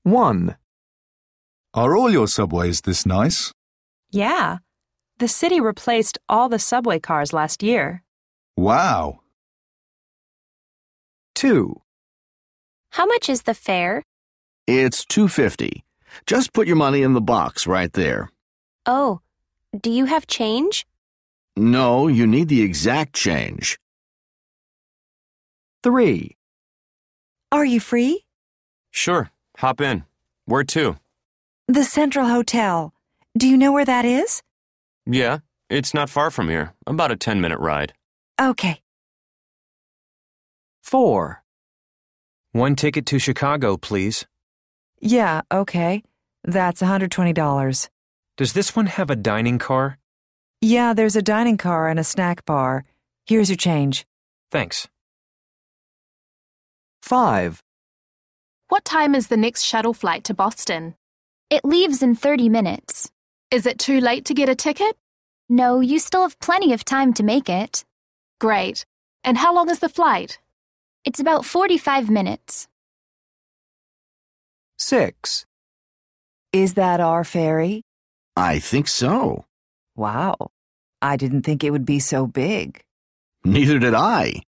1. Are all your subways this nice? Yeah. The city replaced all the subway cars last year. Wow. 2. How much is the fare? It's $2.50. Just put your money in the box right there. Oh, do you have change? No, you need the exact change. 3. Are you free? Sure, hop in. Where to? The Central Hotel. Do you know where that is? Yeah, it's not far from here. About a 10-minute ride. Okay. 4. 1 ticket to Chicago, please. Yeah, okay. That's $120. Does this one have a dining car? Yeah, there's a dining car and a snack bar. Here's your change. Thanks. 5. What time is the next shuttle flight to Boston? It leaves in 30 minutes. Is it too late to get a ticket? No, you still have plenty of time to make it. Great. And how long is the flight? It's about 45 minutes. 6. Is that our ferry? I think so. Wow. I didn't think it would be so big. Neither did I.